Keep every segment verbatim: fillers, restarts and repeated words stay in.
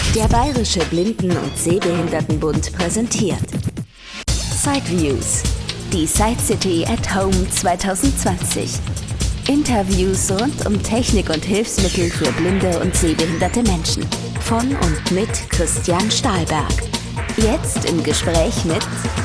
Der Bayerische Blinden- und Sehbehindertenbund präsentiert Sideviews, die Side City at Home zwanzig zwanzig. Interviews rund um Technik und Hilfsmittel für blinde und sehbehinderte Menschen. Von und mit Christian Stahlberg. Jetzt im Gespräch mit...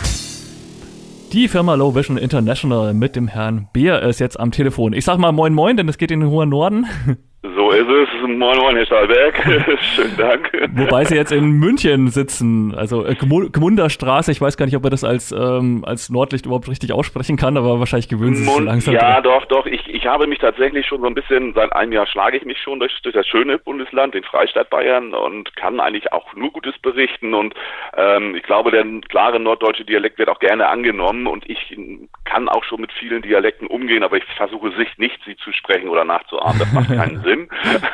Die Firma Low Vision International mit dem Herrn Beer ist jetzt am Telefon. Ich sag mal moin moin, denn es geht in den hohen Norden. So ist es. Moin moin, Herr Stahlberg. Schönen Dank. Wobei Sie jetzt in München sitzen, also äh, Gmunderstraße. Ich weiß gar nicht, ob er das als ähm, als Nordlicht überhaupt richtig aussprechen kann, aber wahrscheinlich gewöhnen Sie sich so langsam. Ja, dran. doch, doch. Ich, ich habe mich tatsächlich schon so ein bisschen, seit einem Jahr schlage ich mich schon durch, durch das schöne Bundesland, den Freistaat Bayern, und kann eigentlich auch nur Gutes berichten. Und ähm, ich glaube, der klare norddeutsche Dialekt wird auch gerne angenommen, und ich kann auch schon mit vielen Dialekten umgehen, aber ich versuche sich nicht, sie zu sprechen oder nachzuahmen. Das macht keinen Sinn.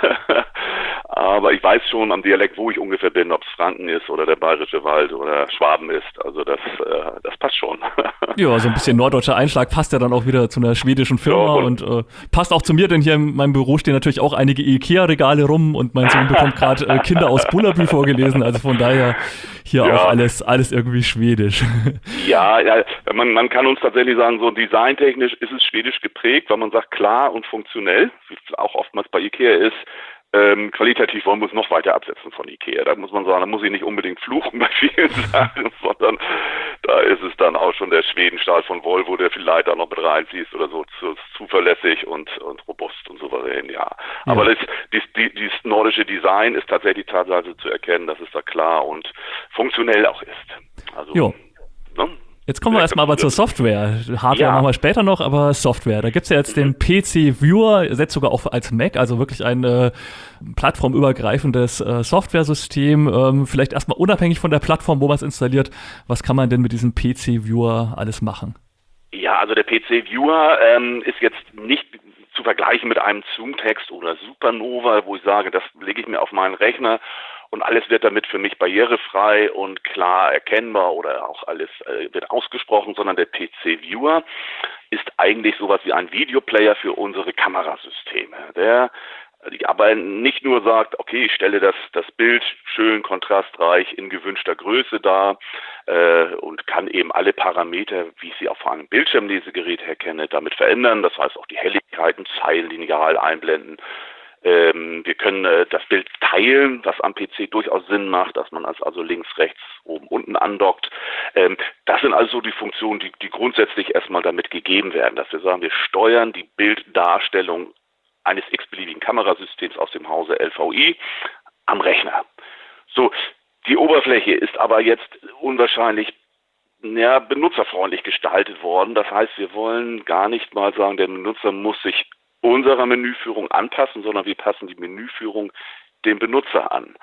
Aber ich weiß schon am Dialekt, wo ich ungefähr bin, ob es Franken ist oder der Bayerische Wald oder Schwaben ist. Also das, äh, das passt schon. Ja, so ein bisschen norddeutscher Einschlag passt ja dann auch wieder zu einer schwedischen Firma, ja, und, und äh, passt auch zu mir, denn hier in meinem Büro stehen natürlich auch einige Ikea-Regale rum und mein Sohn bekommt gerade äh, Kinder aus Bullerby vorgelesen. Also von daher hier ja. auch alles, alles irgendwie schwedisch. Ja, ja, man, man kann uns tatsächlich sagen, so designtechnisch ist es schwedisch geprägt, weil man sagt klar und funktionell, wie es auch oftmals bei Ikea ist. Ähm, qualitativ wollen wir uns noch weiter absetzen von Ikea. Da muss man sagen, da muss ich nicht unbedingt fluchen bei vielen Sachen, sondern da ist es dann auch schon der Schwedenstahl von Volvo, der vielleicht da noch mit reinfließt oder so, zu, zuverlässig und, und robust und souverän, ja. ja. Aber das, dies, die, dieses nordische Design ist tatsächlich teilweise zu erkennen, dass es da klar und funktionell auch ist. Also, jo. Ne? Jetzt kommen wir erstmal aber zur Software. Hardware ja. machen wir später noch, aber Software. Da gibt's ja jetzt den P C Viewer, setzt sogar auch als Mac, also wirklich ein äh, plattformübergreifendes äh, Software-System. Ähm, vielleicht erstmal unabhängig von der Plattform, wo man es installiert. Was kann man denn mit diesem P C Viewer alles machen? Ja, also der P C Viewer ähm, ist jetzt nicht zu vergleichen mit einem ZoomText oder Supernova, wo ich sage, das lege ich mir auf meinen Rechner und alles wird damit für mich barrierefrei und klar erkennbar oder auch alles äh, wird ausgesprochen, sondern der P C Viewer ist eigentlich sowas wie ein Videoplayer für unsere Kamerasysteme, der aber nicht nur sagt, okay, ich stelle das, das Bild schön kontrastreich in gewünschter Größe dar äh, und kann eben alle Parameter, wie ich sie auf einem Bildschirmlesegerät herkenne, damit verändern. Das heißt auch die Helligkeiten zeilenlineal einblenden. Ähm, wir können äh, das Bild teilen, was am P C durchaus Sinn macht, dass man es also links, rechts, oben, unten andockt. Ähm, das sind also die Funktionen, die, die grundsätzlich erstmal damit gegeben werden, dass wir sagen, wir steuern die Bilddarstellung eines x-beliebigen Kamerasystems aus dem Hause L V I am Rechner. So, die Oberfläche ist aber jetzt unwahrscheinlich ja, benutzerfreundlich gestaltet worden. Das heißt, wir wollen gar nicht mal sagen, der Benutzer muss sich unserer Menüführung anpassen, sondern wir passen die Menüführung dem Benutzer an.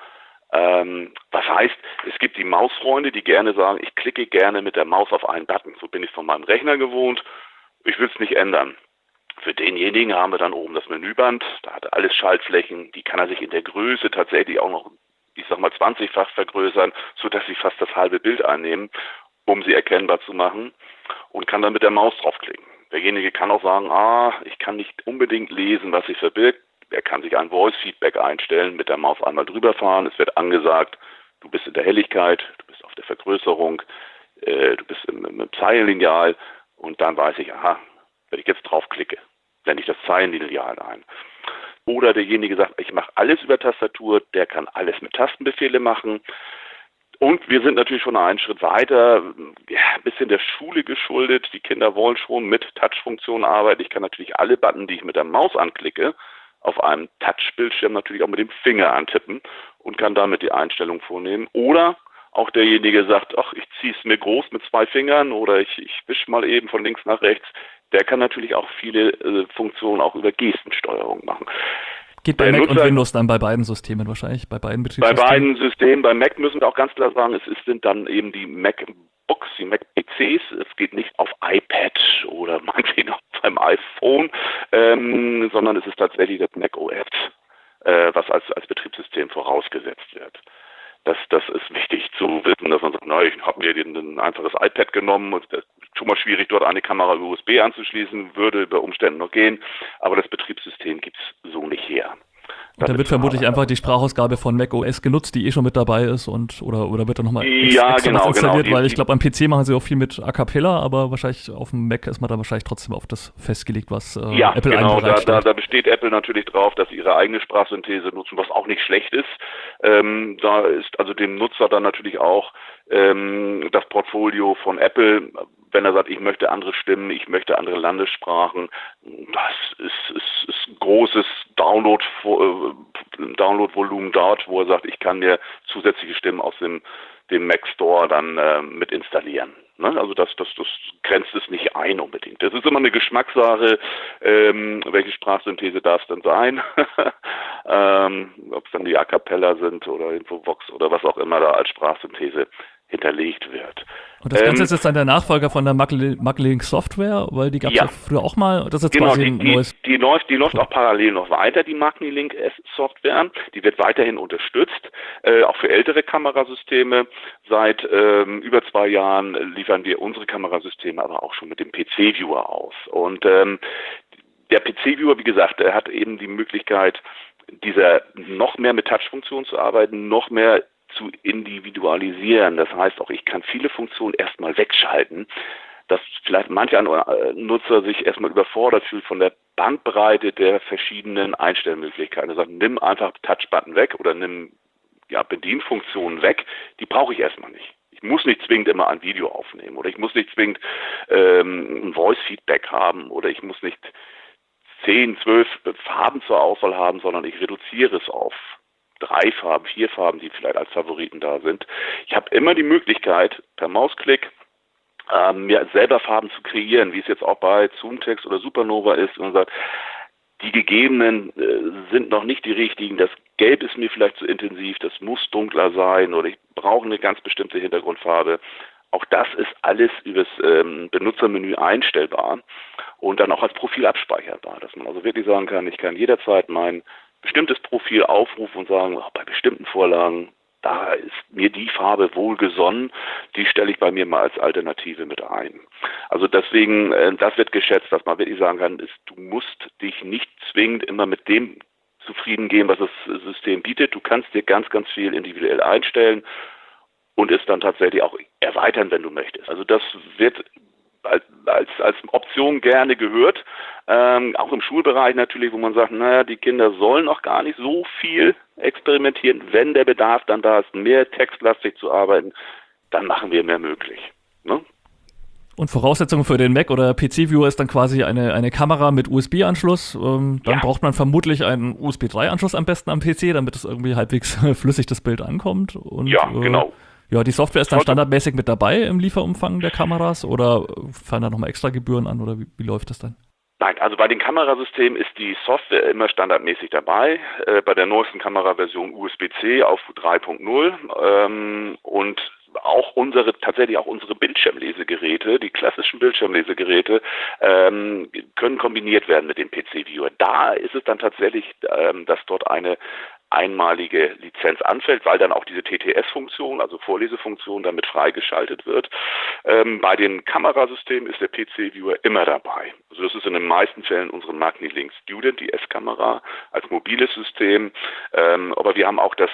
Ähm, was heißt, es gibt die Mausfreunde, die gerne sagen, ich klicke gerne mit der Maus auf einen Button. So bin ich von meinem Rechner gewohnt. Ich will es nicht ändern. Für denjenigen haben wir dann oben das Menüband. Da hat er alles Schaltflächen. Die kann er sich in der Größe tatsächlich auch noch, ich sag mal, zwanzigfach vergrößern, sodass sie fast das halbe Bild einnehmen, um sie erkennbar zu machen, und kann dann mit der Maus draufklicken. Derjenige kann auch sagen, ah, ich kann nicht unbedingt lesen, was sich verbirgt. Er kann sich ein Voice-Feedback einstellen, mit der Maus einmal drüber fahren. Es wird angesagt, du bist in der Helligkeit, du bist auf der Vergrößerung, äh, du bist im, im Zeilenlineal, und dann weiß ich, aha, wenn ich jetzt draufklicke, blende ich das Zeilenlineal ein. Oder derjenige sagt, ich mache alles über Tastatur, der kann alles mit Tastenbefehle machen. Und wir sind natürlich schon einen Schritt weiter, ja, ein bisschen der Schule geschuldet. Die Kinder wollen schon mit Touch-Funktionen arbeiten. Ich kann natürlich alle Button, die ich mit der Maus anklicke, auf einem Touch-Bildschirm natürlich auch mit dem Finger antippen und kann damit die Einstellung vornehmen. Oder auch derjenige sagt, ach, ich ziehe es mir groß mit zwei Fingern oder ich, ich wische mal eben von links nach rechts. Der kann natürlich auch viele äh, Funktionen auch über Gestensteuerung machen. Geht bei Mac Nutzer, und Windows dann bei beiden Systemen wahrscheinlich, bei beiden Betriebssystemen? Bei beiden Systemen. Bei Mac müssen wir auch ganz klar sagen, es ist, sind dann eben die MacBooks, die Mac-P Cs. Es geht nicht auf iPad oder meinetwegen auf einem iPhone, ähm, sondern es ist tatsächlich das macOS, äh, was als, als Betriebssystem vorausgesetzt wird. Das, das ist wichtig zu wissen, dass man sagt, na, ich habe mir den, ein einfaches iPad genommen und das ist schon mal schwierig, dort eine Kamera über U S B anzuschließen, würde bei Umständen noch gehen, aber das Betriebssystem gibt es so nicht her. Und dann wird vermutlich einfach die Sprachausgabe von macOS genutzt, die eh schon mit dabei ist und oder oder wird dann nochmal ja, extra genau, was installiert, genau. weil ich glaube, am P C machen sie auch viel mit A Cappella, aber wahrscheinlich auf dem Mac ist man da wahrscheinlich trotzdem auf das festgelegt, was äh, ja, Apple genau, da, da, einbereitet. da besteht Apple natürlich drauf, dass sie ihre eigene Sprachsynthese nutzen, was auch nicht schlecht ist. Ähm, da ist also dem Nutzer dann natürlich auch ähm, das Portfolio von Apple, wenn er sagt, ich möchte andere Stimmen, ich möchte andere Landessprachen, das ist, ist, ist ein großes Download, äh, Download-Volumen dort, wo er sagt, ich kann mir zusätzliche Stimmen aus dem, dem Mac Store dann äh, mit installieren. Ne? Also das, das, das grenzt es nicht ein unbedingt. Das ist immer eine Geschmackssache, ähm, welche Sprachsynthese darf es denn sein? ähm, ob es dann die A Cappella sind oder Infovox oder was auch immer da als Sprachsynthese hinterlegt wird. Und das Ganze ähm, ist jetzt dann der Nachfolger von der Mac-Link Software, weil die gab es ja. ja früher auch mal. Das ist jetzt genau, quasi die, ein die, neues. Die läuft, die läuft auch parallel noch weiter, die Mac-Link Software. Die wird weiterhin unterstützt, äh, auch für ältere Kamerasysteme. Seit ähm, über zwei Jahren liefern wir unsere Kamerasysteme aber auch schon mit dem P C-Viewer aus. Und ähm, der P C-Viewer, wie gesagt, der hat eben die Möglichkeit, dieser noch mehr mit Touch-Funktionen zu arbeiten, noch mehr zu individualisieren. Das heißt auch, ich kann viele Funktionen erstmal wegschalten, dass vielleicht mancher Nutzer sich erstmal überfordert fühlt von der Bandbreite der verschiedenen Einstellmöglichkeiten. Er sagt, nimm einfach Touch-Button weg oder nimm ja, Bedienfunktionen weg, die brauche ich erstmal nicht. Ich muss nicht zwingend immer ein Video aufnehmen oder ich muss nicht zwingend ähm, ein Voice-Feedback haben oder ich muss nicht zehn, zwölf Farben zur Auswahl haben, sondern ich reduziere es auf drei Farben, vier Farben, die vielleicht als Favoriten da sind. Ich habe immer die Möglichkeit, per Mausklick ähm, mir selber Farben zu kreieren, wie es jetzt auch bei ZoomText oder Supernova ist. Und man sagt, die gegebenen äh, sind noch nicht die richtigen. Das Gelb ist mir vielleicht zu intensiv, das muss dunkler sein oder ich brauche eine ganz bestimmte Hintergrundfarbe. Auch das ist alles übers ähm, Benutzermenü einstellbar und dann auch als Profil abspeicherbar, dass man also wirklich sagen kann, ich kann jederzeit mein bestimmtes Profil aufrufen und sagen, oh, bei bestimmten Vorlagen, da ist mir die Farbe wohlgesonnen, die stelle ich bei mir mal als Alternative mit ein. Also deswegen, äh, das wird geschätzt, dass man wirklich sagen kann, ist, du musst dich nicht zwingend immer mit dem zufrieden geben, was das System bietet. Du kannst dir ganz, ganz viel individuell einstellen und es dann tatsächlich auch erweitern, wenn du möchtest. Also das wird als, als, als Option gerne gehört, ähm, auch im Schulbereich natürlich, wo man sagt, naja, die Kinder sollen noch gar nicht so viel experimentieren. Wenn der Bedarf dann da ist, mehr textlastig zu arbeiten, dann machen wir mehr möglich. Ne? Und Voraussetzung für den Mac oder P C-Viewer ist dann quasi eine, eine Kamera mit U S B-Anschluss. Ähm, dann ja. braucht man vermutlich einen U S B drei Anschluss am besten am P C, damit es irgendwie halbwegs flüssig das Bild ankommt. Und, ja, äh, genau. Ja, die Software ist dann standardmäßig mit dabei im Lieferumfang der Kameras oder fallen da nochmal extra Gebühren an oder wie, wie läuft das dann? Nein, also bei den Kamerasystemen ist die Software immer standardmäßig dabei. Äh, bei der neuesten Kameraversion U S B C auf drei Punkt null ähm, und auch unsere, tatsächlich auch unsere Bildschirmlesegeräte, die klassischen Bildschirmlesegeräte, ähm, können kombiniert werden mit dem P C-Viewer. Da ist es dann tatsächlich, ähm, dass dort eine einmalige Lizenz anfällt, weil dann auch diese T T S-Funktion, also Vorlesefunktion, damit freigeschaltet wird. Ähm, bei den Kamerasystemen ist der P C-Viewer immer dabei. Also das ist in den meisten Fällen unsere Mac-Link Student, die S-Kamera, als mobiles System. Ähm, aber wir haben auch das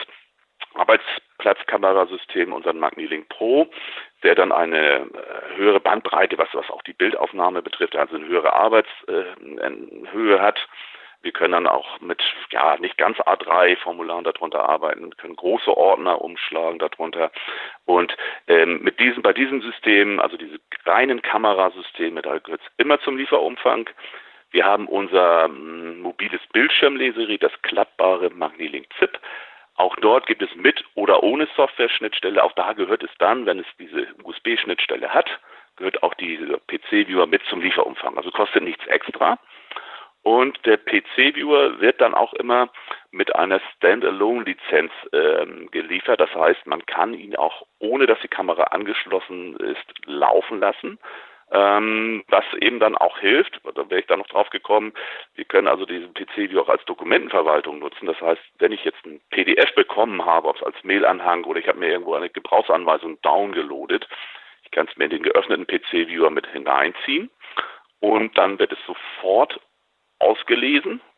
Arbeitsplatzkamerasystem, unseren Mac-Link Pro, der dann eine äh, höhere Bandbreite, was, was auch die Bildaufnahme betrifft, also eine höhere Arbeitshöhe äh, hat. Wir können dann auch mit, ja, nicht ganz A drei Formularen darunter arbeiten, können große Ordner umschlagen darunter. Und ähm, mit diesem, bei diesem System, also diese reinen Kamerasysteme, da gehört es immer zum Lieferumfang. Wir haben unser m, mobiles Bildschirmlesegerät, das klappbare Mac-Link Zip. Auch dort gibt es mit oder ohne Software-Schnittstelle. Auch da gehört es dann, wenn es diese U S B-Schnittstelle hat, gehört auch dieser P C-Viewer mit zum Lieferumfang. Also kostet nichts extra. Und der P C-Viewer wird dann auch immer mit einer Standalone-Lizenz ähm, geliefert. Das heißt, man kann ihn auch, ohne dass die Kamera angeschlossen ist, laufen lassen. Ähm, was eben dann auch hilft, da wäre ich dann noch drauf gekommen, wir können also diesen P C-Viewer auch als Dokumentenverwaltung nutzen. Das heißt, wenn ich jetzt ein P D F bekommen habe, ob es als Mailanhang oder ich habe mir irgendwo eine Gebrauchsanweisung downgeloadet, ich kann es mir in den geöffneten P C-Viewer mit hineinziehen und dann wird es sofort ausgelesen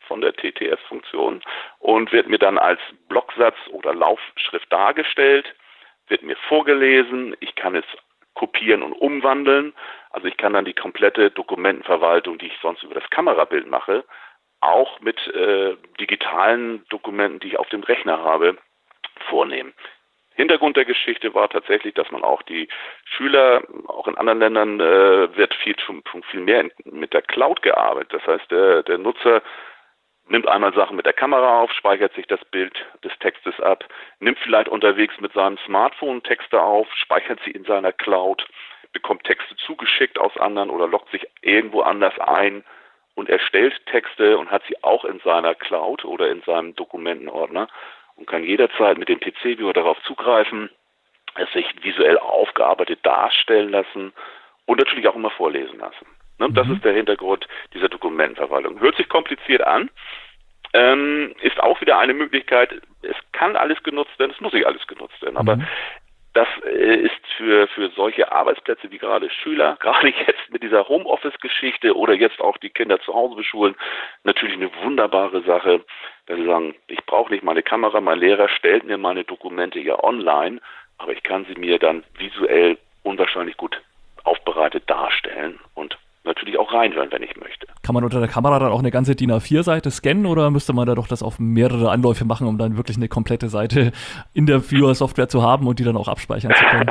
von der T T S-Funktion und wird mir dann als Blocksatz oder Laufschrift dargestellt, wird mir vorgelesen, ich kann es kopieren und umwandeln, also ich kann dann die komplette Dokumentenverwaltung, die ich sonst über das Kamerabild mache, auch mit äh, digitalen Dokumenten, die ich auf dem Rechner habe, vornehmen. Hintergrund der Geschichte war tatsächlich, dass man auch die Schüler, auch in anderen Ländern äh, wird viel, schon, schon viel mehr mit der Cloud gearbeitet. Das heißt, der, der Nutzer nimmt einmal Sachen mit der Kamera auf, speichert sich das Bild des Textes ab, nimmt vielleicht unterwegs mit seinem Smartphone Texte auf, speichert sie in seiner Cloud, bekommt Texte zugeschickt aus anderen oder loggt sich irgendwo anders ein und erstellt Texte und hat sie auch in seiner Cloud oder in seinem Dokumentenordner und kann jederzeit mit dem P C-Viewer darauf zugreifen, es sich visuell aufgearbeitet darstellen lassen und natürlich auch immer vorlesen lassen. Ne? Mhm. Das ist der Hintergrund dieser Dokumentenverwaltung. Hört sich kompliziert an, ähm, ist auch wieder eine Möglichkeit. Es kann alles genutzt werden, es muss nicht alles genutzt werden, aber mhm. das äh, ist für, für solche Arbeitsplätze wie gerade Schüler, gerade jetzt mit dieser Homeoffice-Geschichte oder jetzt auch die Kinder zu Hause beschulen, natürlich eine wunderbare Sache, dass sie sagen, ich brauche nicht meine Kamera, mein Lehrer stellt mir meine Dokumente ja online, aber ich kann sie mir dann visuell unwahrscheinlich gut aufbereitet darstellen und natürlich auch reinhören, wenn ich möchte. Kann man unter der Kamera dann auch eine ganze D I N A vier Seite scannen oder müsste man da doch das auf mehrere Anläufe machen, um dann wirklich eine komplette Seite in der Viewer-Software zu haben und die dann auch abspeichern zu können?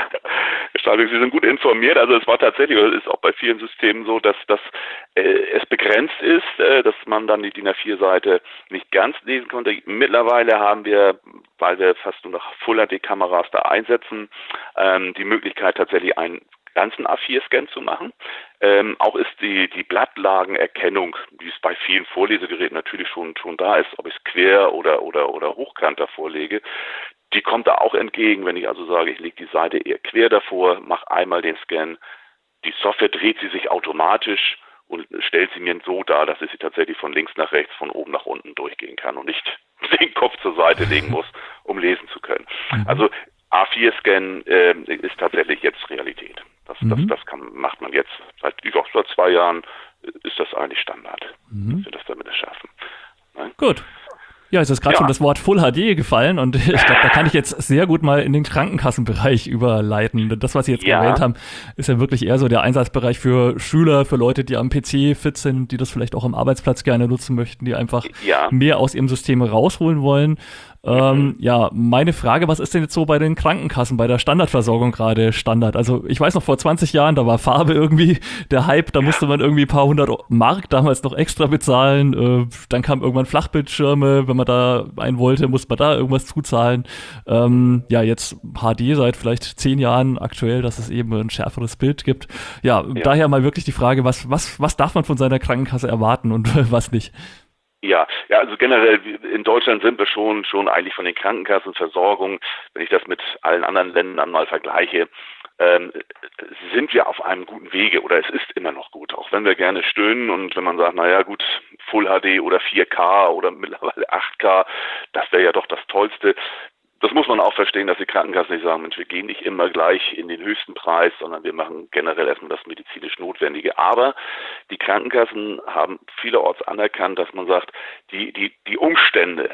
Sie sind gut informiert. Also es war tatsächlich, oder ist auch bei vielen Systemen so, dass, dass äh, es begrenzt ist, äh, dass man dann die D I N A vier Seite nicht ganz lesen konnte. Mittlerweile haben wir, weil wir fast nur noch Full H D-Kameras da einsetzen, ähm, die Möglichkeit tatsächlich einen ganzen A vier Scan zu machen. Ähm, auch ist die, die Blattlagenerkennung, wie es bei vielen Vorlesegeräten natürlich schon, schon da ist, ob ich es quer oder, oder, oder hochkant davor lege, die kommt da auch entgegen, wenn ich also sage, ich lege die Seite eher quer davor, mache einmal den Scan, die Software dreht sie sich automatisch und stellt sie mir so dar, dass ich sie tatsächlich von links nach rechts, von oben nach unten durchgehen kann und nicht den Kopf zur Seite legen muss, um lesen zu können. Mhm. Also A vier Scan äh, ist tatsächlich jetzt Realität. Das, mhm. das, das kann, macht man jetzt seit über zwei Jahren, ist das eigentlich Standard, mhm. dass wir das damit schaffen. Nein? Gut. Ja, es ist gerade ja. schon das Wort Full H D gefallen und ich glaube, da kann ich jetzt sehr gut mal in den Krankenkassenbereich überleiten. Das, was Sie jetzt ja. erwähnt haben, ist ja wirklich eher so der Einsatzbereich für Schüler, für Leute, die am P C fit sind, die das vielleicht auch am Arbeitsplatz gerne nutzen möchten, die einfach ja. mehr aus ihrem System rausholen wollen. Ähm, ja, meine Frage, was ist denn jetzt so bei den Krankenkassen, bei der Standardversorgung gerade Standard? Also ich weiß noch, vor zwanzig Jahren, da war Farbe irgendwie der Hype, da musste man irgendwie ein paar hundert Mark damals noch extra bezahlen, äh, dann kamen irgendwann Flachbildschirme, wenn man da einen wollte, musste man da irgendwas zuzahlen. Ähm, ja, jetzt H D seit vielleicht zehn Jahren aktuell, dass es eben ein schärferes Bild gibt. Ja, ja. daher mal wirklich die Frage, was, was, was darf man von seiner Krankenkasse erwarten und was nicht? Ja, ja, also generell in Deutschland sind wir schon schon eigentlich von den Krankenkassenversorgungen, wenn ich das mit allen anderen Ländern mal vergleiche, ähm, sind wir auf einem guten Wege oder es ist immer noch gut, auch wenn wir gerne stöhnen und wenn man sagt, naja gut, Full H D oder vier K oder mittlerweile acht K, das wäre ja doch das Tollste. Das muss man auch verstehen, dass die Krankenkassen nicht sagen, Mensch, wir gehen nicht immer gleich in den höchsten Preis, sondern wir machen generell erstmal das medizinisch Notwendige. Aber die Krankenkassen haben vielerorts anerkannt, dass man sagt, die, die, die Umstände,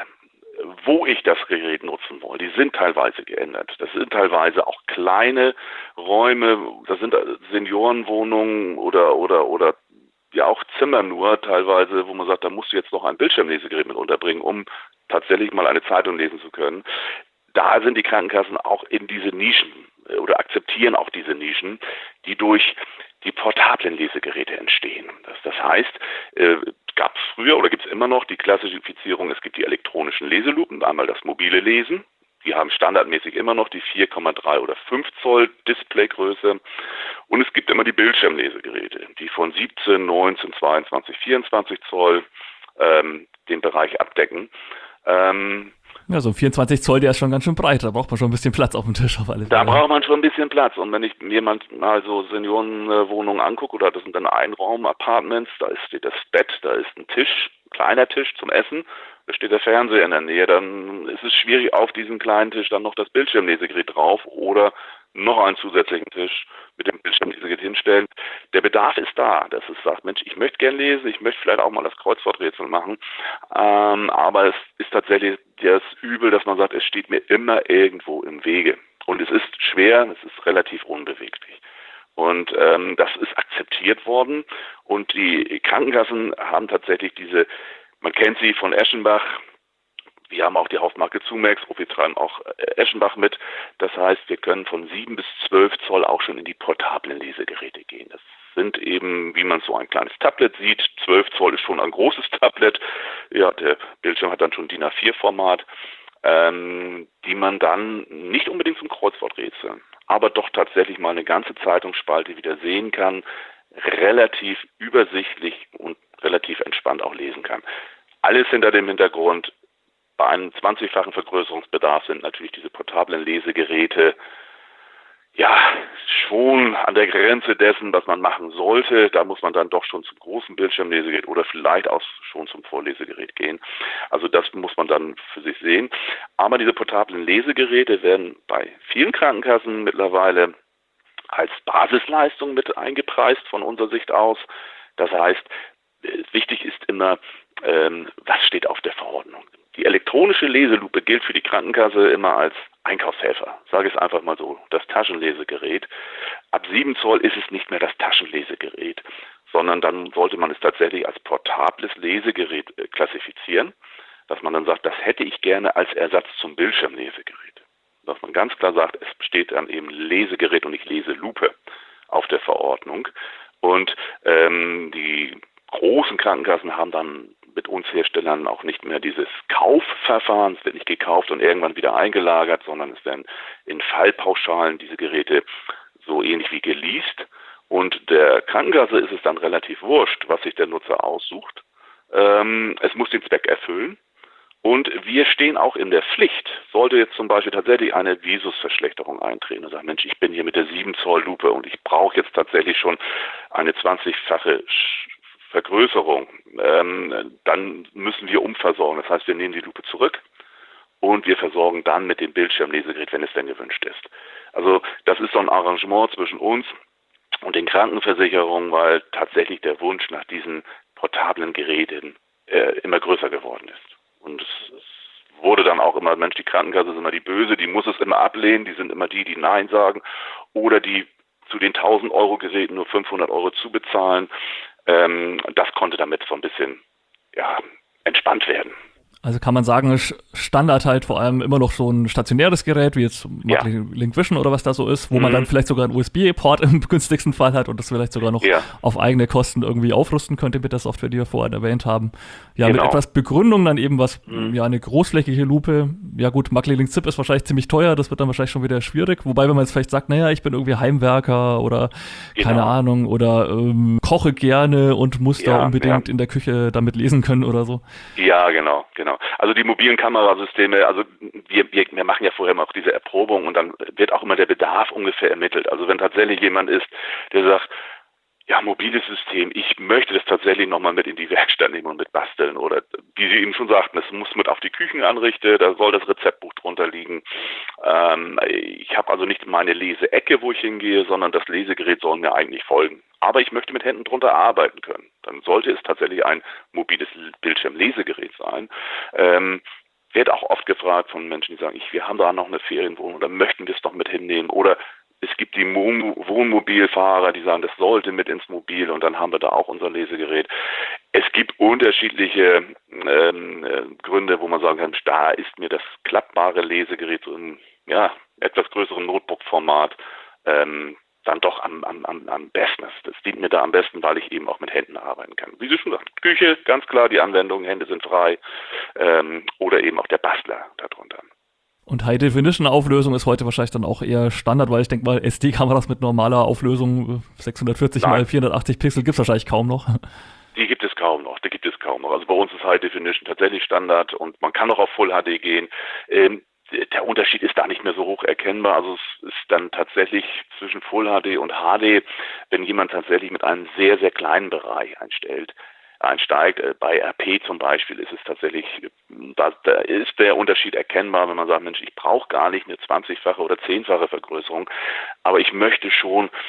wo ich das Gerät nutzen will, die sind teilweise geändert. Das sind teilweise auch kleine Räume, das sind Seniorenwohnungen oder, oder, oder ja auch Zimmer nur teilweise, wo man sagt, da musst du jetzt noch ein Bildschirmlesegerät mit unterbringen, um tatsächlich mal eine Zeitung lesen zu können. Da sind die Krankenkassen auch in diese Nischen oder akzeptieren auch diese Nischen, die durch die portablen Lesegeräte entstehen. Das, das heißt, äh, gab es früher oder gibt es immer noch die Klassifizierung, es gibt die elektronischen Leselupen, einmal das mobile Lesen. Die haben standardmäßig immer noch die vier Komma drei oder fünf Zoll Displaygröße. Und es gibt immer die Bildschirmlesegeräte, die von siebzehn, neunzehn, zweiundzwanzig, vierundzwanzig Zoll ähm, den Bereich abdecken. Ähm, Ja, so vierundzwanzig Zoll, der ist schon ganz schön breit, da braucht man schon ein bisschen Platz auf dem Tisch auf alle Fälle. Da braucht man schon ein bisschen Platz und wenn ich mir mal so Seniorenwohnungen angucke oder das sind dann Einraum-Apartments, da steht das Bett, da ist ein Tisch, ein kleiner Tisch zum Essen, da steht der Fernseher in der Nähe, dann ist es schwierig auf diesem kleinen Tisch dann noch das Bildschirmlesegerät drauf oder noch einen zusätzlichen Tisch mit mit dem Bildschirmlesegerät hinstellen. Der Bedarf ist da, dass es sagt, Mensch, ich möchte gern lesen, ich möchte vielleicht auch mal das Kreuzworträtsel machen, ähm, aber es ist tatsächlich das Übel, dass man sagt, es steht mir immer irgendwo im Wege. Und es ist schwer, es ist relativ unbeweglich. Und ähm, das ist akzeptiert worden und die Krankenkassen haben tatsächlich diese, man kennt sie von Eschenbach, wir haben auch die Hausmarke Zumex, wir treiben auch Eschenbach mit. Das heißt, wir können von sieben bis zwölf Zoll auch schon in die portablen Lesegeräte gehen. Das sind eben, wie man so ein kleines Tablet sieht. zwölf Zoll ist schon ein großes Tablet. Ja, der Bildschirm hat dann schon D I N A vier Format, ähm, die man dann nicht unbedingt zum Kreuzworträtseln, aber doch tatsächlich mal eine ganze Zeitungsspalte wieder sehen kann, relativ übersichtlich und relativ entspannt auch lesen kann. Alles hinter dem Hintergrund, bei einem zwanzigfachen Vergrößerungsbedarf sind natürlich diese portablen Lesegeräte ja schon an der Grenze dessen, was man machen sollte. Da muss man dann doch schon zum großen Bildschirmlesegerät oder vielleicht auch schon zum Vorlesegerät gehen. Also das muss man dann für sich sehen. Aber diese portablen Lesegeräte werden bei vielen Krankenkassen mittlerweile als Basisleistung mit eingepreist von unserer Sicht aus. Das heißt, wichtig ist immer, ähm, was steht auf der Verordnung. Die elektronische Leselupe gilt für die Krankenkasse immer als Einkaufshelfer. Sage ich es einfach mal so, das Taschenlesegerät. Ab sieben Zoll ist es nicht mehr das Taschenlesegerät, sondern dann sollte man es tatsächlich als portables Lesegerät äh, klassifizieren, dass man dann sagt, das hätte ich gerne als Ersatz zum Bildschirmlesegerät. Dass man ganz klar sagt, es besteht dann eben Lesegerät und nicht Leselupe auf der Verordnung. Und ähm, die großen Krankenkassen haben dann mit uns Herstellern auch nicht mehr dieses Kaufverfahren. Es wird nicht gekauft und irgendwann wieder eingelagert, sondern es werden in Fallpauschalen diese Geräte so ähnlich wie geleast. Und der Krankenkasse ist es dann relativ wurscht, was sich der Nutzer aussucht. Ähm, es muss den Zweck erfüllen. Und wir stehen auch in der Pflicht, sollte jetzt zum Beispiel tatsächlich eine Visusverschlechterung eintreten und sagen, Mensch, ich bin hier mit der sieben Zoll Lupe und ich brauche jetzt tatsächlich schon eine zwanzigfache Vergrößerung, ähm, dann müssen wir umversorgen. Das heißt, wir nehmen die Lupe zurück und wir versorgen dann mit dem Bildschirmlesegerät, wenn es denn gewünscht ist. Also das ist so ein Arrangement zwischen uns und den Krankenversicherungen, weil tatsächlich der Wunsch nach diesen portablen Geräten äh, immer größer geworden ist. Und es, es wurde dann auch immer, Mensch, die Krankenkasse ist immer die Böse, die muss es immer ablehnen, die sind immer die, die Nein sagen oder die zu den tausend Euro Geräten nur fünfhundert Euro zubezahlen. Ähm, das konnte damit so ein bisschen ja, entspannt werden. Also kann man sagen, Standard halt vor allem immer noch so ein stationäres Gerät, wie jetzt ja. Link Vision oder was da so ist, wo mhm. man dann vielleicht sogar einen U S B-Port im günstigsten Fall hat und das vielleicht sogar noch ja. auf eigene Kosten irgendwie aufrüsten könnte mit der Software, die wir vorhin erwähnt haben. Ja, genau. Mit etwas Begründung dann eben was, mhm. ja, eine großflächige Lupe. Ja gut, Maclelink Zip ist wahrscheinlich ziemlich teuer, das wird dann wahrscheinlich schon wieder schwierig. Wobei, wenn man jetzt vielleicht sagt, naja, ich bin irgendwie Heimwerker oder genau. keine Ahnung oder ähm, koche gerne und muss ja, da unbedingt ja. in der Küche damit lesen können oder so. Ja, genau, genau. Also die mobilen Kamerasysteme, also wir, wir, wir machen ja vorher auch diese Erprobung und dann wird auch immer der Bedarf ungefähr ermittelt. Also wenn tatsächlich jemand ist, der sagt, ja, mobiles System, ich möchte das tatsächlich nochmal mit in die Werkstatt nehmen und mit basteln oder wie Sie eben schon sagten, es muss mit auf die Küchenanrichte, da soll das Rezeptbuch drunter liegen. Ähm, ich habe also nicht meine Leseecke, wo ich hingehe, sondern das Lesegerät soll mir eigentlich folgen. Aber ich möchte mit Händen drunter arbeiten können. Dann sollte es tatsächlich ein mobiles Bildschirmlesegerät sein. Ähm, wird auch oft gefragt von Menschen, die sagen, ich, wir haben da noch eine Ferienwohnung oder möchten wir es doch mit hinnehmen oder es gibt die Wohnmobilfahrer, die sagen, das sollte mit ins Mobil und dann haben wir da auch unser Lesegerät. Es gibt unterschiedliche ähm, äh, Gründe, wo man sagen kann, da ist mir das klappbare Lesegerät so im ja, etwas größeren Notebook-Format ähm, dann doch am, am, am besten. Das dient mir da am besten, weil ich eben auch mit Händen arbeiten kann. Wie Sie schon sagten, Küche, ganz klar, die Anwendung, Hände sind frei ähm, oder eben auch der Bastler darunter. Und High-Definition-Auflösung ist heute wahrscheinlich dann auch eher Standard, weil ich denke mal, S D-Kameras mit normaler Auflösung sechshundertvierzig mal vierhundertachtzig Pixel gibt es wahrscheinlich kaum noch. Die gibt es kaum noch, die gibt es kaum noch. Also bei uns ist High Definition tatsächlich Standard und man kann auch auf Full H D gehen. Ähm, der Unterschied ist da nicht mehr so hoch erkennbar. Also es ist dann tatsächlich zwischen Full H D und H D, wenn jemand tatsächlich mit einem sehr, sehr kleinen Bereich einstellt, einsteigt. Bei R P zum Beispiel ist es tatsächlich, da, da ist der Unterschied erkennbar, wenn man sagt, Mensch, ich brauche gar nicht eine zwanzigfache oder zehnfache Vergrößerung, aber ich möchte schon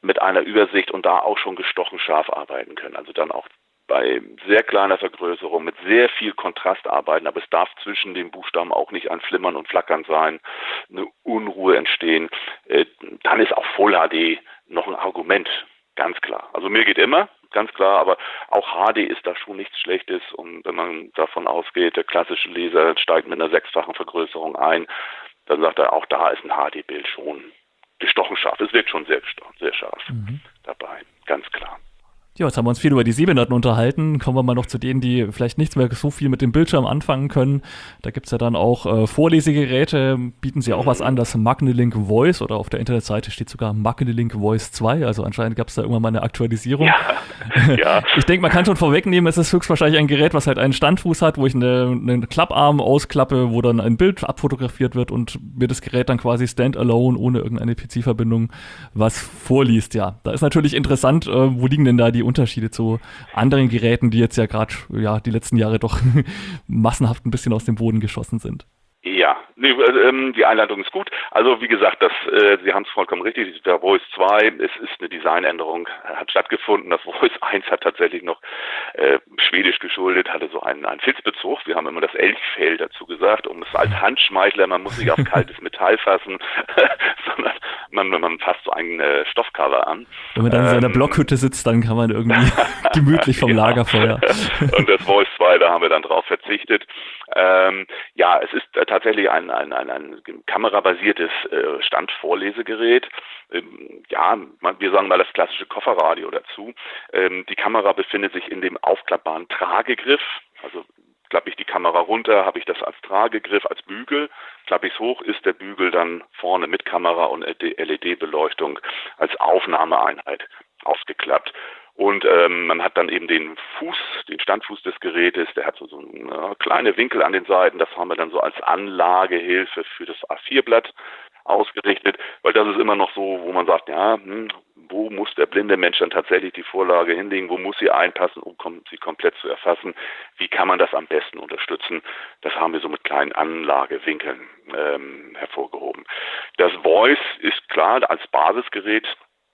mit einer Übersicht und da auch schon gestochen scharf arbeiten können. Also dann auch bei sehr kleiner Vergrößerung mit sehr viel Kontrast arbeiten, aber es darf zwischen den Buchstaben auch nicht ein Flimmern und Flackern sein, eine Unruhe entstehen. Äh, dann ist auch Full H D noch ein Argument, ganz klar. Also mir geht immer, ganz klar, aber auch H D ist da schon nichts Schlechtes und wenn man davon ausgeht, der klassische Leser steigt mit einer sechsfachen Vergrößerung ein, dann sagt er, auch da ist ein H D-Bild schon gestochen scharf. Es wirkt schon sehr gestochen, sehr scharf mhm. dabei, ganz klar. Ja, jetzt haben wir uns viel über die Sehbehinderten unterhalten. Kommen wir mal noch zu denen, die vielleicht nicht mehr so viel mit dem Bildschirm anfangen können. Da gibt's ja dann auch äh, Vorlesegeräte, bieten sie auch was an, das Magnelink Voice, oder auf der Internetseite steht sogar Magnelink Voice zwei, also anscheinend gab's da irgendwann mal eine Aktualisierung. Ja. Ja. Ich denke, man kann schon vorwegnehmen, es ist höchstwahrscheinlich ein Gerät, was halt einen Standfuß hat, wo ich eine, einen Klapparm ausklappe, wo dann ein Bild abfotografiert wird und mir das Gerät dann quasi standalone, ohne irgendeine P C-Verbindung, was vorliest. Ja, da ist natürlich interessant, äh, wo liegen denn da die Unterschiede zu anderen Geräten, die jetzt ja gerade ja, die letzten Jahre doch massenhaft ein bisschen aus dem Boden geschossen sind. Ja, nee, äh, die Einleitung ist gut. Also wie gesagt, das, äh, Sie haben es vollkommen richtig, der Voice zwei, es ist eine Designänderung, hat stattgefunden. Das Voice eins hat tatsächlich noch äh, schwedisch geschuldet, hatte so einen, einen Filzbezug. Wir haben immer das Elchfell dazu gesagt, um es als Handschmeichler, man muss nicht auf kaltes Metall fassen, sondern man, man fasst so ein äh, Stoffcover an. Wenn man dann in seiner ähm, Blockhütte sitzt, dann kann man irgendwie gemütlich vom genau. Lagerfeuer. Und das Voice zwei, da haben wir dann drauf verzichtet. Ähm, ja, es ist äh, tatsächlich ein, ein, ein, ein kamerabasiertes äh, Standvorlesegerät. Ähm, ja, man, wir sagen mal das klassische Kofferradio dazu. Ähm, die Kamera befindet sich in dem aufklappbaren Tragegriff. Also klappe ich die Kamera runter, habe ich das als Tragegriff, als Bügel. Klappe ich es hoch, ist der Bügel dann vorne mit Kamera und L E D-Beleuchtung als Aufnahmeeinheit ausgeklappt. Und ähm, man hat dann eben den Fuß, den Standfuß des Gerätes, der hat so, so eine kleine Winkel an den Seiten, das haben wir dann so als Anlagehilfe für das A vier Blatt ausgerichtet, weil das ist immer noch so, wo man sagt, ja, hm, wo muss der blinde Mensch dann tatsächlich die Vorlage hinlegen, wo muss sie einpassen, um kom- sie komplett zu erfassen, wie kann man das am besten unterstützen, das haben wir so mit kleinen Anlagewinkeln ähm, hervorgehoben. Das Voice ist klar als Basisgerät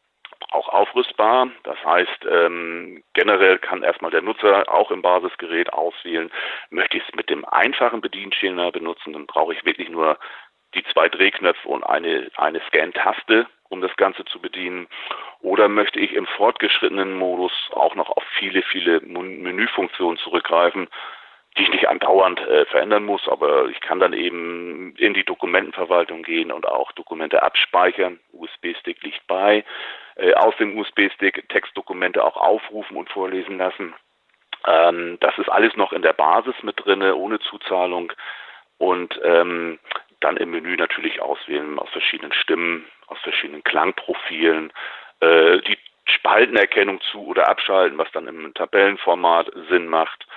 auch aufrüstbar. Das heißt, ähm, generell kann erstmal der Nutzer auch im Basisgerät auswählen, möchte ich es mit dem einfachen Bedienschema benutzen, dann brauche ich wirklich nur die zwei Drehknöpfe und eine, eine Scan-Taste, um das Ganze zu bedienen. Oder möchte ich im fortgeschrittenen Modus auch noch auf viele, viele Menüfunktionen zurückgreifen, die ich nicht andauernd äh, verändern muss, aber ich kann dann eben in die Dokumentenverwaltung gehen und auch Dokumente abspeichern. U S B-Stick liegt bei. Äh, aus dem U S B-Stick Textdokumente auch aufrufen und vorlesen lassen. Ähm, das ist alles noch in der Basis mit drinne, ohne Zuzahlung. Und ähm, dann im Menü natürlich auswählen aus verschiedenen Stimmen, aus verschiedenen Klangprofilen, äh, die Spaltenerkennung zu- oder abschalten, was dann im Tabellenformat Sinn macht.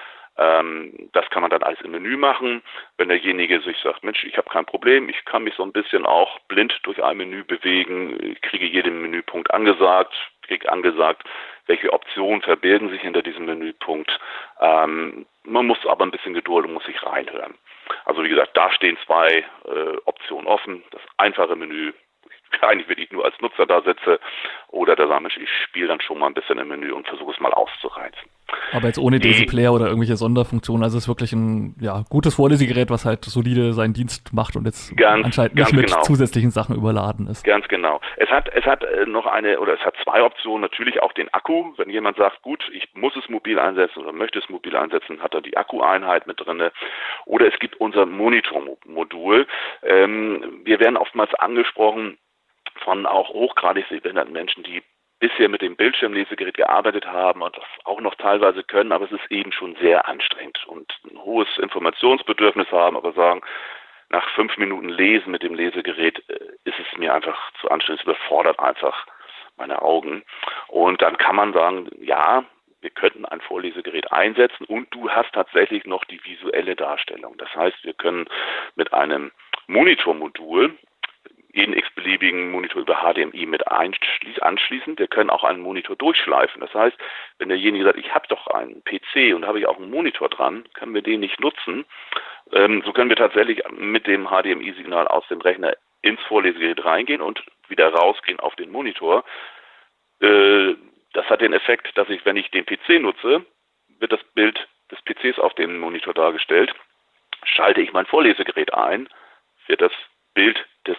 Ähm, das kann man dann alles im Menü machen. Wenn derjenige sich sagt, Mensch, ich habe kein Problem, ich kann mich so ein bisschen auch blind durch ein Menü bewegen, ich kriege jeden Menüpunkt angesagt, kriege angesagt, welche Optionen verbergen sich hinter diesem Menüpunkt. Ähm, man muss aber ein bisschen Geduld und muss sich reinhören. Also wie gesagt, da stehen zwei äh, Optionen offen. Das einfache Menü, wo ich eigentlich wirklich nur als Nutzer da sitze, oder da sage ich, ich spiele dann schon mal ein bisschen im Menü und versuche es mal auszureizen. Aber jetzt ohne Daisy Player oder irgendwelche Sonderfunktionen, also es ist wirklich ein ja, gutes Vorlesegerät, was halt solide seinen Dienst macht und jetzt ganz, anscheinend nicht mit genau. zusätzlichen Sachen überladen ist. Ganz genau. Es hat es hat noch eine, oder es hat zwei Optionen, natürlich auch den Akku. Wenn jemand sagt, gut, ich muss es mobil einsetzen oder möchte es mobil einsetzen, hat er die Akkueinheit mit drin. Oder es gibt unser Monitormodul. Ähm, wir werden oftmals angesprochen von auch hochgradig sehbehinderten Menschen, die bisher mit dem Bildschirmlesegerät gearbeitet haben und das auch noch teilweise können, aber es ist eben schon sehr anstrengend und ein hohes Informationsbedürfnis haben, aber sagen, nach fünf Minuten Lesen mit dem Lesegerät äh, ist es mir einfach zu anstrengend, es überfordert einfach meine Augen. Und dann kann man sagen, ja, wir könnten ein Vorlesegerät einsetzen und du hast tatsächlich noch die visuelle Darstellung. Das heißt, wir können mit einem Monitormodul jeden x-beliebigen Monitor über H D M I mit anschließen. Wir können auch einen Monitor durchschleifen. Das heißt, wenn derjenige sagt, ich habe doch einen P C und habe ich auch einen Monitor dran, können wir den nicht nutzen. Ähm, so können wir tatsächlich mit dem H D M I-Signal aus dem Rechner ins Vorlesegerät reingehen und wieder rausgehen auf den Monitor. äh, das hat den Effekt, dass ich, wenn ich den P C nutze, wird das Bild des P Cs auf dem Monitor dargestellt. Schalte ich mein Vorlesegerät ein, wird das Bild des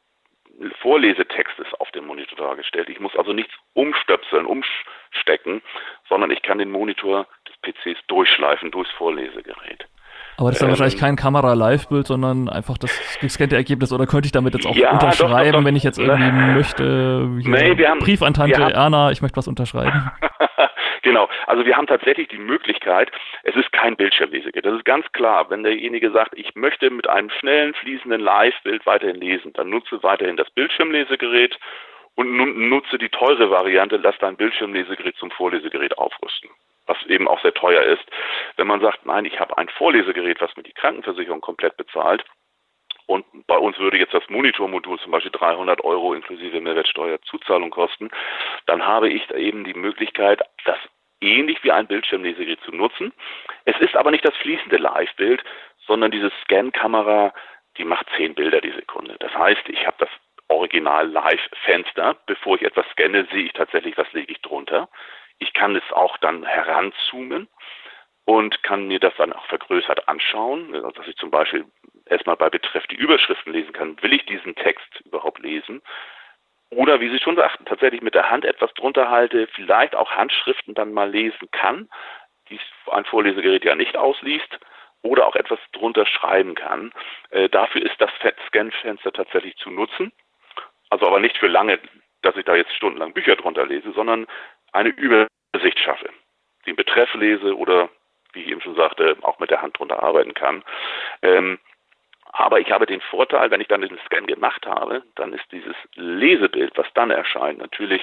Vorlesetextes auf dem Monitor dargestellt. Ich muss also nichts umstöpseln, umstecken, sondern ich kann den Monitor des P Cs durchschleifen durchs Vorlesegerät. Aber das ist dann ähm, wahrscheinlich kein Kamera-Live-Bild, sondern einfach das gescannte Ergebnis. Oder könnte ich damit jetzt auch ja, unterschreiben, doch, doch, doch. wenn ich jetzt irgendwie möchte, nee, wir haben, Brief an Tante haben, Erna, ich möchte was unterschreiben? Genau, also wir haben tatsächlich die Möglichkeit, es ist kein Bildschirmlesegerät. Das ist ganz klar, wenn derjenige sagt, ich möchte mit einem schnellen, fließenden Live-Bild weiterhin lesen, dann nutze weiterhin das Bildschirmlesegerät und nutze die teure Variante, lass dein Bildschirmlesegerät zum Vorlesegerät aufrüsten, was eben auch sehr teuer ist. Wenn man sagt, nein, ich habe ein Vorlesegerät, was mir die Krankenversicherung komplett bezahlt, und bei uns würde jetzt das Monitormodul zum Beispiel dreihundert Euro inklusive Mehrwertsteuerzuzahlung kosten, dann habe ich da eben die Möglichkeit, das ähnlich wie ein Bildschirmlesegerät zu nutzen. Es ist aber nicht das fließende Live-Bild, sondern diese Scan-Kamera, die macht zehn Bilder die Sekunde. Das heißt, ich habe das Original-Live-Fenster. Bevor ich etwas scanne, sehe ich tatsächlich, was lege ich drunter. Ich kann es auch dann heranzoomen und kann mir das dann auch vergrößert anschauen, dass ich zum Beispiel erstmal bei Betreff die Überschriften lesen kann. Will ich diesen Text überhaupt lesen? Oder, wie Sie schon sagten, tatsächlich mit der Hand etwas drunter halte, vielleicht auch Handschriften dann mal lesen kann, die ein Vorlesegerät ja nicht ausliest, oder auch etwas drunter schreiben kann. Äh, dafür ist das Scan-Fenster tatsächlich zu nutzen. Also aber nicht für lange, dass ich da jetzt stundenlang Bücher drunter lese, sondern eine Übersicht schaffe, den Betreff lese oder, wie ich eben schon sagte, auch mit der Hand drunter arbeiten kann. Ähm, aber ich habe den Vorteil, wenn ich dann den Scan gemacht habe, dann ist dieses Lesebild, was dann erscheint, natürlich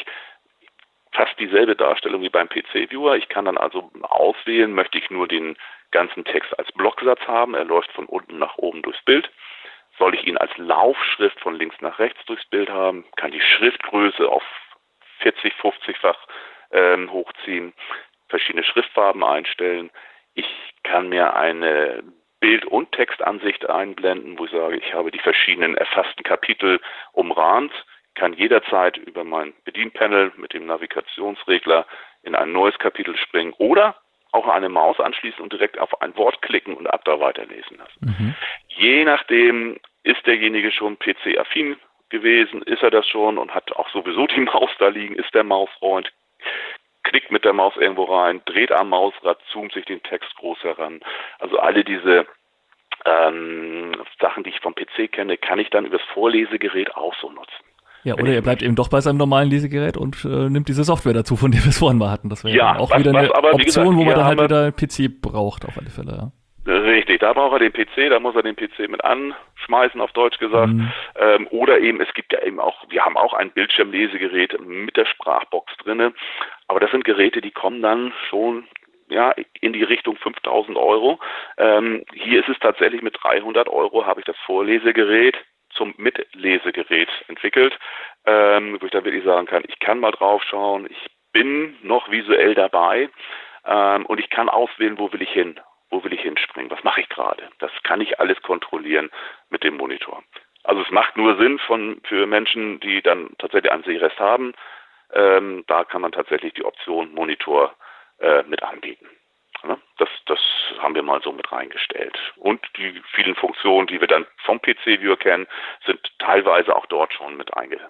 fast dieselbe Darstellung wie beim P C-Viewer. Ich kann dann also auswählen, möchte ich nur den ganzen Text als Blocksatz haben, er läuft von unten nach oben durchs Bild. Soll ich ihn als Laufschrift von links nach rechts durchs Bild haben, kann die Schriftgröße auf vierzig, fünfzig-fach ähm, hochziehen, verschiedene Schriftfarben einstellen. Ich kann mir eine Bild- und Textansicht einblenden, wo ich sage, ich habe die verschiedenen erfassten Kapitel umrahmt, kann jederzeit über mein Bedienpanel mit dem Navigationsregler in ein neues Kapitel springen oder auch eine Maus anschließen und direkt auf ein Wort klicken und ab da weiterlesen lassen. Mhm. Je nachdem ist derjenige schon P C-affin gewesen, ist er das schon und hat auch sowieso die Maus da liegen, ist der Mausfreund, klickt mit der Maus irgendwo rein, dreht am Mausrad, zoomt sich den Text groß heran. Also alle diese ähm, Sachen, die ich vom P C kenne, kann ich dann übers Vorlesegerät auch so nutzen. Ja, oder er bleibt eben doch bei seinem normalen Lesegerät und äh, nimmt diese Software dazu, von der wir es vorhin mal hatten. Das wäre ja, auch was, wieder eine was, aber, Option, gesagt, wo man dann halt wieder einen P C braucht, auf alle Fälle, ja. Richtig, da braucht er den P C, da muss er den P C mit anschmeißen, auf Deutsch gesagt. Mhm. Ähm, oder eben, es gibt ja eben auch, wir haben auch ein Bildschirmlesegerät mit der Sprachbox drinne, aber das sind Geräte, die kommen dann schon ja in die Richtung fünftausend Euro. Ähm, hier ist es tatsächlich mit dreihundert Euro habe ich das Vorlesegerät zum Mitlesegerät entwickelt, ähm, wo ich dann wirklich sagen kann, ich kann mal drauf schauen, ich bin noch visuell dabei ähm, und ich kann auswählen, wo will ich hin. Wo will ich hinspringen? Was mache ich gerade? Das kann ich alles kontrollieren mit dem Monitor. Also es macht nur Sinn von, für Menschen, die dann tatsächlich einen Sehrest haben. Ähm, da kann man tatsächlich die Option Monitor äh, mit anbieten. Ja, das, das haben wir mal so mit reingestellt. Und die vielen Funktionen, die wir dann vom P C-Viewer kennen, sind teilweise auch dort schon mit eingepflegt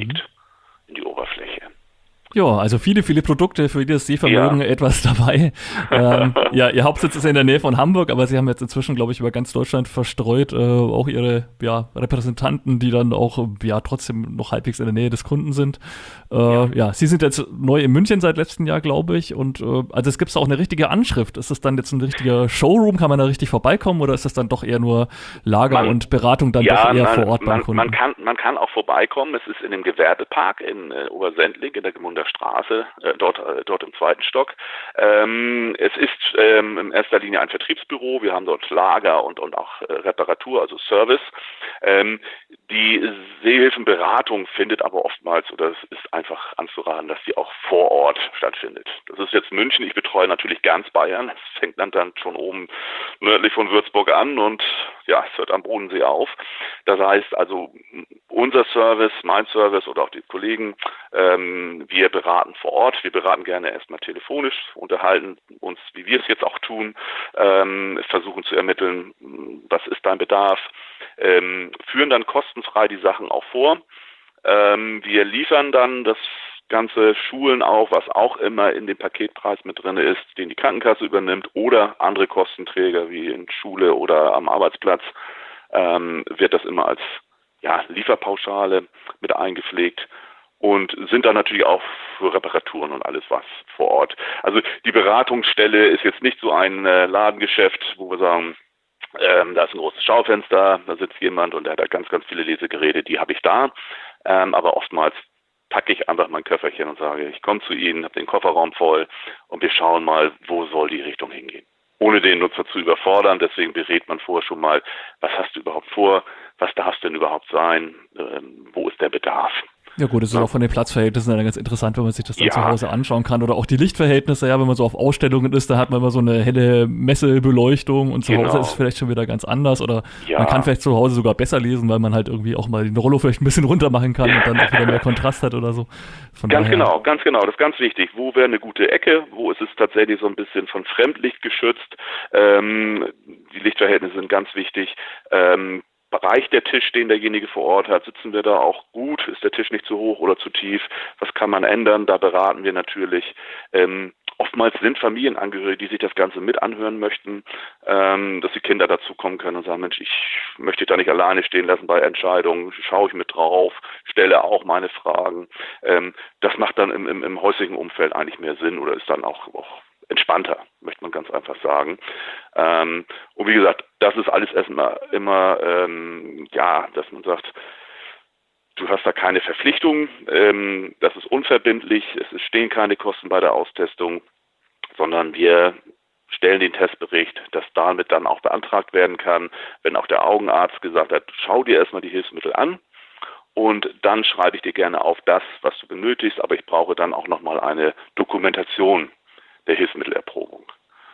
mhm. in die Oberfläche. Ja, also viele, viele Produkte für jedes Sehvermögen ja. etwas dabei. ähm, ja, ihr Hauptsitz ist in der Nähe von Hamburg, aber sie haben jetzt inzwischen, glaube ich, über ganz Deutschland verstreut äh, auch ihre ja, Repräsentanten, die dann auch ja trotzdem noch halbwegs in der Nähe des Kunden sind. Äh, ja. ja, sie sind jetzt neu in München seit letztem Jahr, glaube ich. Und äh, also es gibt auch eine richtige Anschrift. Ist das dann jetzt ein richtiger Showroom? Kann man da richtig vorbeikommen oder ist das dann doch eher nur Lager man, und Beratung dann ja, doch eher man, vor Ort beim man, Kunden? Man kann, man kann auch vorbeikommen. Es ist in dem Gewerbepark in äh, Obersendling, in der Gemunder Straße, äh, dort, äh, dort im zweiten Stock. Ähm, es ist ähm, in erster Linie ein Vertriebsbüro. Wir haben dort Lager und, und auch äh, Reparatur, also Service. Ähm, die Sehhilfenberatung findet aber oftmals, oder es ist einfach anzuraten, dass die auch vor Ort stattfindet. Das ist jetzt München. Ich betreue natürlich ganz Bayern. Es fängt dann, dann schon oben nördlich von Würzburg an und ja, es hört am Bodensee auf. Das heißt also, unser Service, mein Service oder auch die Kollegen, ähm, wir beraten vor Ort. Wir beraten gerne erstmal telefonisch, unterhalten uns, wie wir es jetzt auch tun, ähm, versuchen zu ermitteln, was ist dein Bedarf, ähm, führen dann kostenfrei die Sachen auch vor. Ähm, wir liefern dann das ganze Schulen auch, was auch immer in dem Paketpreis mit drin ist, den die Krankenkasse übernimmt oder andere Kostenträger wie in Schule oder am Arbeitsplatz, ähm, wird das immer als ja, Lieferpauschale mit eingepflegt und sind dann natürlich auch für Reparaturen und alles was vor Ort. Also die Beratungsstelle ist jetzt nicht so ein äh, Ladengeschäft, wo wir sagen, ähm, da ist ein großes Schaufenster, da sitzt jemand und der hat da ganz, ganz viele Lesegeräte, die habe ich da, ähm, aber oftmals packe ich einfach mein Köfferchen und sage, ich komme zu Ihnen, habe den Kofferraum voll und wir schauen mal, wo soll die Richtung hingehen. Ohne den Nutzer zu überfordern, deswegen berät man vorher schon mal, was hast du überhaupt vor, was darf es denn überhaupt sein, ähm, wo ist der Bedarf. Ja gut, das ist ja auch von den Platzverhältnissen dann ganz interessant, wenn man sich das dann ja. zu Hause anschauen kann. Oder auch die Lichtverhältnisse, ja, wenn man so auf Ausstellungen ist, da hat man immer so eine helle Messebeleuchtung und zu genau. Hause ist es vielleicht schon wieder ganz anders. Oder ja. man kann vielleicht zu Hause sogar besser lesen, weil man halt irgendwie auch mal den Rollo vielleicht ein bisschen runter machen kann und dann auch wieder mehr Kontrast hat oder so. Von ganz daher. genau, ganz genau, das ist ganz wichtig. Wo wäre eine gute Ecke? Wo ist es tatsächlich so ein bisschen von Fremdlicht geschützt? Ähm, die Lichtverhältnisse sind ganz wichtig. Ähm, Reicht der Tisch, den derjenige vor Ort hat? Sitzen wir da auch gut? Ist der Tisch nicht zu hoch oder zu tief? Was kann man ändern? Da beraten wir natürlich. Ähm, oftmals sind Familienangehörige, die sich das Ganze mit anhören möchten, ähm, dass die Kinder dazukommen können und sagen, Mensch, ich möchte da nicht alleine stehen lassen bei Entscheidungen, schaue ich mit drauf, stelle auch meine Fragen. Ähm, das macht dann im, im, im häuslichen Umfeld eigentlich mehr Sinn oder ist dann auch, auch entspannter, möchte man ganz einfach sagen. Ähm, und wie gesagt, das ist alles erstmal immer, ähm, ja, dass man sagt, du hast da keine Verpflichtung, ähm, das ist unverbindlich, es stehen keine Kosten bei der Austestung, sondern wir stellen den Testbericht, dass damit dann auch beantragt werden kann, wenn auch der Augenarzt gesagt hat, schau dir erstmal die Hilfsmittel an. Und dann schreibe ich dir gerne auf das, was du benötigst, aber ich brauche dann auch nochmal eine Dokumentation der Hilfsmittelerprobung.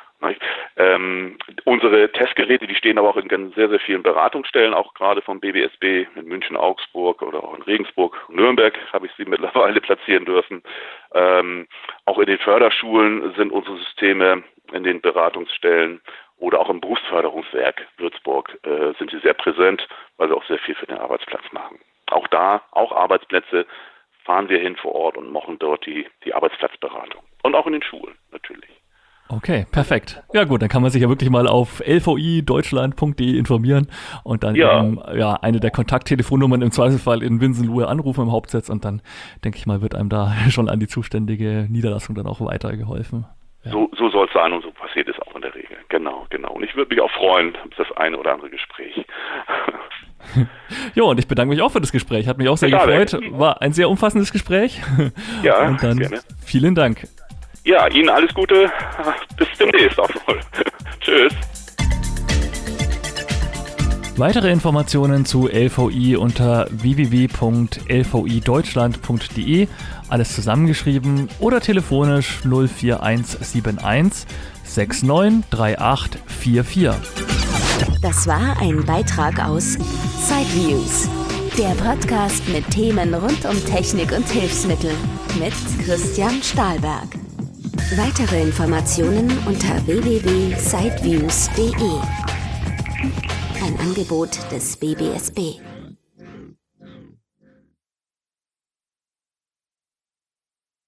Ähm, unsere Testgeräte, die stehen aber auch in sehr, sehr vielen Beratungsstellen, auch gerade vom B B S B in München, Augsburg oder auch in Regensburg, Nürnberg habe ich sie mittlerweile platzieren dürfen. Ähm, auch in den Förderschulen sind unsere Systeme in den Beratungsstellen oder auch im Berufsförderungswerk Würzburg äh, sind sie sehr präsent, weil sie auch sehr viel für den Arbeitsplatz machen. Auch da, auch Arbeitsplätze, fahren wir hin vor Ort und machen dort die, die Arbeitsplatzberatung. Und auch in den Schulen natürlich. Okay, perfekt. Ja gut, dann kann man sich ja wirklich mal auf l v i deutschland punkt d e informieren und dann ja. eben ja, eine der Kontakttelefonnummern im Zweifelsfall in Winsenlohe anrufen im Hauptsitz und dann, denke ich mal, wird einem da schon an die zuständige Niederlassung dann auch weitergeholfen. Ja. So, so soll es sein und so passiert es auch in der Regel. Genau, genau. Und ich würde mich auch freuen, das eine oder andere Gespräch. Jo, und ich bedanke mich auch für das Gespräch. Hat mich auch sehr Schade. gefreut. War ein sehr umfassendes Gespräch. Ja, und dann gerne. Vielen Dank. Ja, Ihnen alles Gute. Bis demnächst auch wohl. Tschüss. Weitere Informationen zu L V I unter w w w punkt l v i deutschland punkt d e, alles zusammengeschrieben oder telefonisch null vier eins sieben eins sechs neun drei acht vier vier. Das war ein Beitrag aus Sideviews, der Podcast mit Themen rund um Technik und Hilfsmittel mit Christian Stahlberg. Weitere Informationen unter w w w punkt sideviews punkt d e. Ein Angebot des B B S B.